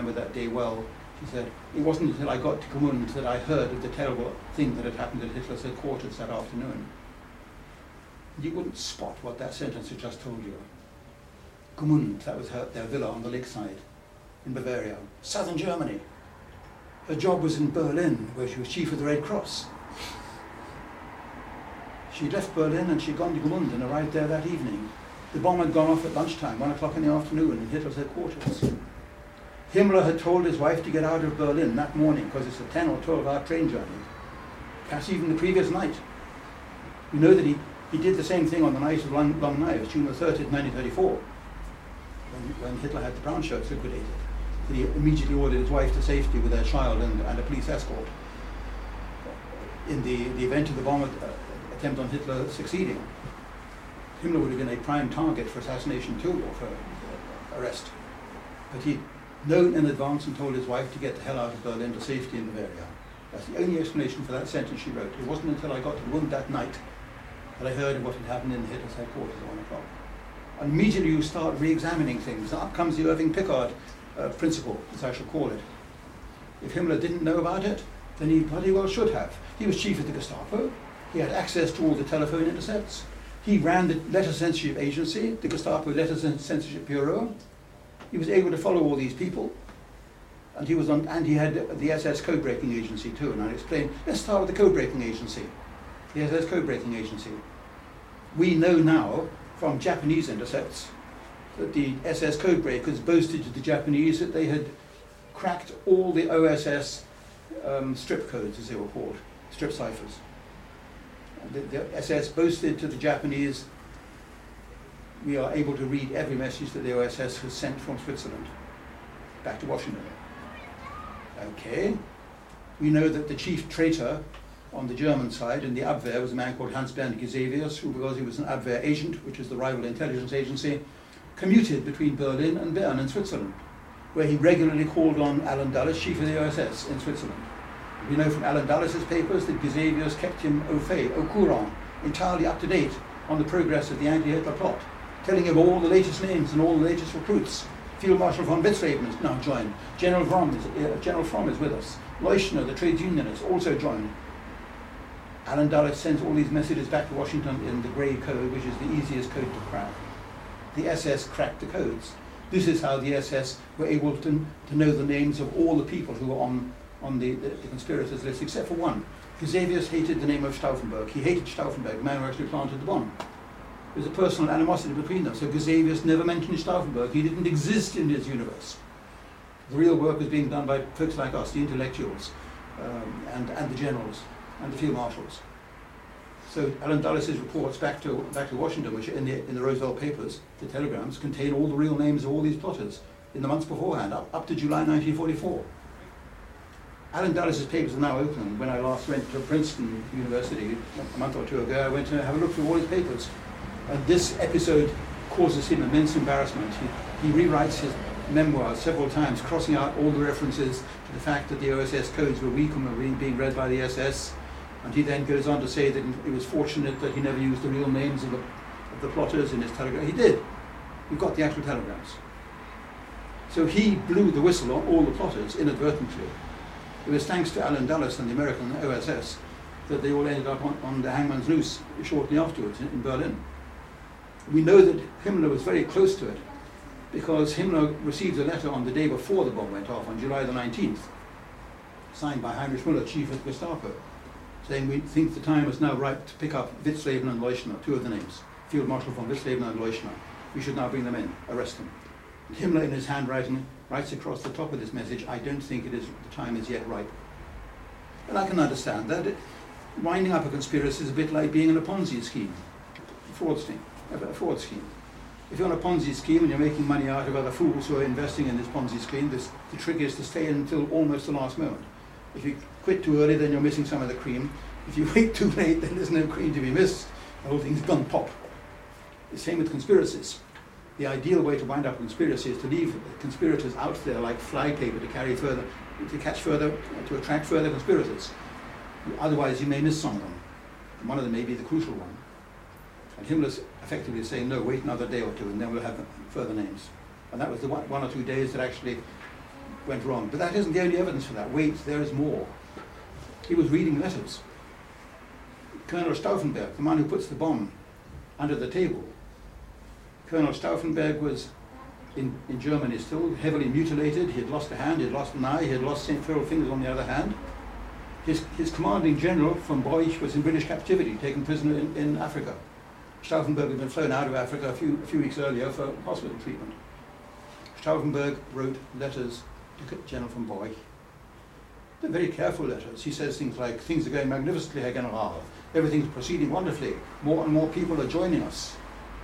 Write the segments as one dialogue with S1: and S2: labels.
S1: remember that day well. She said, it wasn't until I got to Gmund that I heard of the terrible thing that had happened at Hitler's headquarters that afternoon. You wouldn't spot what that sentence had just told you. Gmund, that was their villa on the lakeside in Bavaria, southern Germany. Her job was in Berlin, where she was chief of the Red Cross. She left Berlin and she'd gone to Gmund and arrived there that evening. The bomb had gone off at lunchtime, 1 o'clock in the afternoon, in Hitler's headquarters. Himmler had told his wife to get out of Berlin that morning because it's a 10 or 12-hour train journey, perhaps even the previous night. We know that he did the same thing on the night of Long Knives, June the 30th, 1934, when Hitler had the brown shirts liquidated. He immediately ordered his wife to safety with their child and a police escort in the event of the bomb attempt on Hitler succeeding. Himmler would have been a prime target for assassination too, or for arrest. But he'd known in advance and told his wife to get the hell out of Berlin to safety in Bavaria. That's the only explanation for that sentence she wrote. It wasn't until I got to Gmund that night that I heard of what had happened in Hitler's headquarters at 1 o'clock. And immediately you start re-examining things. Up comes the Irving Picard principle, as I shall call it. If Himmler didn't know about it, then he bloody well should have. He was chief of the Gestapo. He had access to all the telephone intercepts. He ran the letter censorship agency, the Gestapo letter censorship bureau. He was able to follow all these people. And he had the SS code-breaking agency too. And I'll explain. Let's start with the code-breaking agency. The SS code-breaking agency. We know now from Japanese intercepts that the SS code-breakers boasted to the Japanese that they had cracked all the OSS strip codes, as they were called, strip ciphers. The SS boasted to the Japanese, we are able to read every message that the OSS has sent from Switzerland back to Washington. Okay. We know that the chief traitor on the German side in the Abwehr was a man called Hans-Bernd Gisevius, who, because he was an Abwehr agent, which is the rival intelligence agency, commuted between Berlin and Bern in Switzerland, where he regularly called on Alan Dulles, chief of the OSS in Switzerland. We know from Alan Dulles' papers that Gisevius kept him au fait, au courant, entirely up to date on the progress of the anti-Hitler plot, telling him all the latest names and all the latest recruits. Field Marshal von Witzleben has now joined. General Fromm is with us. Leuschner, the trades unionist, also joined. Alan Dulles sends all these messages back to Washington in the grey code, which is the easiest code to crack. The SS cracked the codes. This is how the SS were able to know the names of all the people who were on the conspirators list, except for one. Gisevius hated the name of Stauffenberg. He hated Stauffenberg, the man who actually planted the bomb. There was a personal animosity between them, so Gisevius never mentioned Stauffenberg. He didn't exist in his universe. The real work was being done by folks like us, the intellectuals, and the generals, and the field marshals. So Alan Dulles' reports back to Washington, which are in the Roosevelt papers, the telegrams, contain all the real names of all these plotters in the months beforehand, up to July 1944. Alan Dulles' papers are now open. When I last went to Princeton University a month or two ago, I went to have a look through all his papers. And this episode causes him immense embarrassment. He rewrites his memoirs several times, crossing out all the references to the fact that the OSS codes were weak and were being read by the SS. And he then goes on to say that he was fortunate that he never used the real names of the plotters in his telegram. He did. We've got the actual telegrams. So he blew the whistle on all the plotters inadvertently. It was thanks to Alan Dulles and the American OSS that they all ended up on the hangman's noose shortly afterwards in Berlin. We know that Himmler was very close to it because Himmler received a letter on the day before the bomb went off, on July the 19th, signed by Heinrich Müller, chief of the Gestapo, saying we think the time is now ripe to pick up Witzleben and Leuschner, two of the names, Field Marshal von Witzleben and Leuschner. We should now bring them in, arrest them. And Himmler, in his handwriting, writes across the top of this message, I don't think the time is yet ripe. And I can understand that. Winding up a conspiracy is a bit like being in a Ponzi scheme, a fraud scheme. If you're on a Ponzi scheme and you're making money out of other fools who are investing in this Ponzi scheme, the trick is to stay in until almost the last moment. If you quit too early, then you're missing some of the cream. If you wait too late, then there's no cream to be missed. The whole thing's gone pop. The same with conspiracies. The ideal way to wind up a conspiracy is to leave conspirators out there like flypaper to attract further conspirators. Otherwise, you may miss some of them. And one of them may be the crucial one. And Himmler's effectively saying, no, wait another day or two, and then we'll have further names. And that was the one or two days that actually went wrong. But that isn't the only evidence for that. Wait, there is more. He was reading letters. Colonel Stauffenberg, the man who puts the bomb under the table. Colonel Stauffenberg was in Germany still, heavily mutilated. He had lost a hand, he had lost an eye, he had lost several fingers on the other hand. His commanding general von Boych was in British captivity, taken prisoner in Africa. Stauffenberg had been flown out of Africa a few weeks earlier for hospital treatment. Stauffenberg wrote letters to General von Boych. They're very careful letters. He says things like, things are going magnificently, Herr General. Everything's proceeding wonderfully. More and more people are joining us.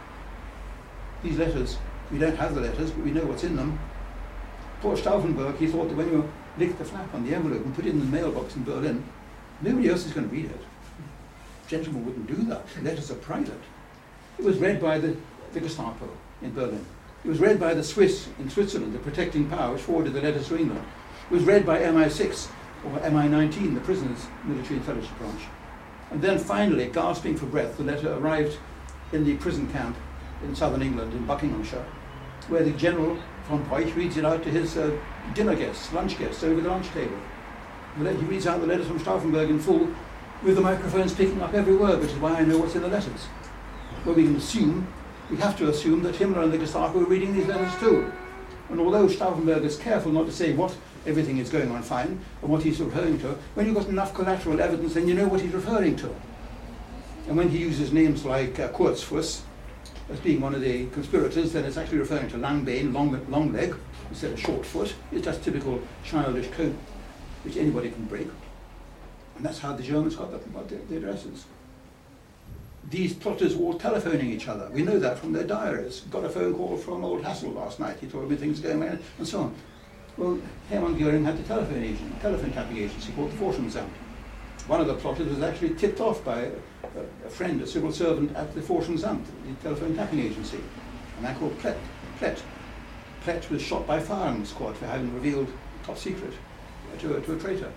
S1: These letters, we don't have the letters, but we know what's in them. Poor Stauffenberg, he thought that when you licked the flap on the envelope and put it in the mailbox in Berlin, nobody else is going to read it. Gentlemen wouldn't do that. The letters are private. It was read by the Gestapo in Berlin. It was read by the Swiss in Switzerland, the protecting power which forwarded the letters to England. It was read by MI6 or MI19, the prisoners' military intelligence branch. And then finally, gasping for breath, the letter arrived in the prison camp in southern England, in Buckinghamshire, where the General von Boych reads it out to his dinner guests, lunch guests, over the lunch table. He reads out the letters from Stauffenberg in full, with the microphones picking up every word, which is why I know what's in the letters. Well, we have to assume that Himmler and the Gestapo were reading these letters too. And although Stauffenberg is careful not to say what everything is going on fine and what he's referring to, when you've got enough collateral evidence, then you know what he's referring to. And when he uses names like Kurzfuss as being one of the conspirators, then it's actually referring to Langbane, long leg, instead of short foot. It's just typical childish code which anybody can break. And that's how the Germans got the addresses. These plotters were all telephoning each other. We know that from their diaries. Got a phone call from old Hassel last night. He told me things going on, and so on. Well, Hermann Göring had the telephone tapping agency called the Forschungsamt. One of the plotters was actually tipped off by a friend, a civil servant at the Forschungsamt, the telephone tapping agency, a man called Plett. Plett was shot by firing squad for having revealed top secret to a traitor.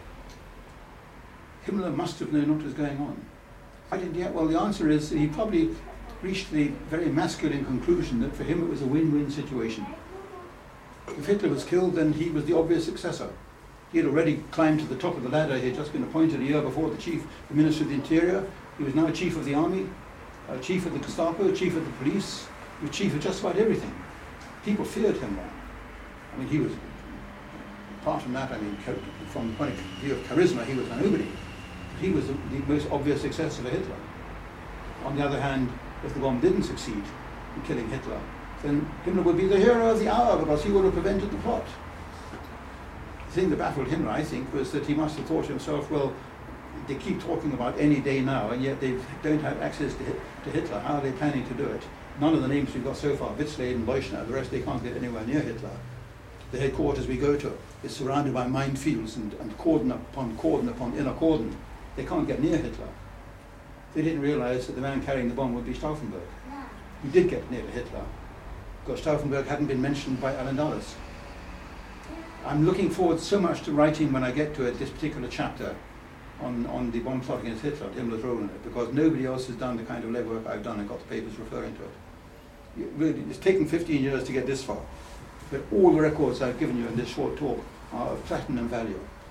S1: Himmler must have known what was going on. I didn't yet. Well, the answer is he probably reached the very masculine conclusion that for him it was a win-win situation. If Hitler was killed, then he was the obvious successor. He had already climbed to the top of the ladder. He had just been appointed a year before the Minister of the Interior. He was now chief of the army, chief of the Gestapo, chief of the police. He was chief of just about everything. People feared him. I mean, he was, apart from that, I mean, from the point of view of charisma, he was a nobody. He was the most obvious successor for Hitler. On the other hand, if the bomb didn't succeed in killing Hitler, then Himmler would be the hero of the hour because he would have prevented the plot. The thing that baffled Himmler, I think, was that he must have thought to himself, well, they keep talking about any day now, and yet they don't have access to Hitler. How are they planning to do it? None of the names we've got so far, Witzleben, Leuschner, the rest they can't get anywhere near Hitler. The headquarters we go to is surrounded by minefields and cordon upon inner cordon. They can't get near Hitler. They didn't realize that the man carrying the bomb would be Stauffenberg. He did get near to Hitler, because Stauffenberg hadn't been mentioned by Allen Dulles. I'm looking forward so much to writing when I get to it, this particular chapter on the bomb plot against Hitler, Himmler's role in it, because nobody else has done the kind of legwork I've done and got the papers referring to it. It's taken 15 years to get this far, but all the records I've given you in this short talk are of platinum value.